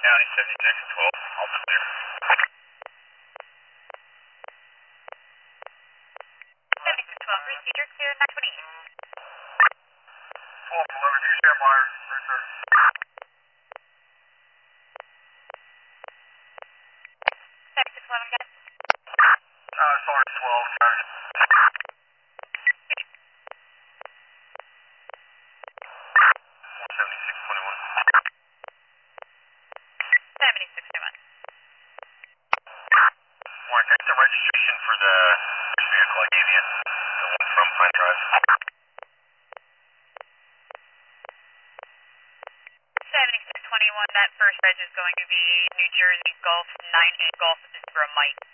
County 7612, all clear. 7612, procedure to 928. 1211, you stand by, right there. 7611 again. Sorry, 12, sorry. 7621. 7621. Warren, can I get the registration for the first vehicle I gave you? The one from Pine Drive. 7621, that first reg is going to be New Jersey Golf 98 Golf Zebra Mike.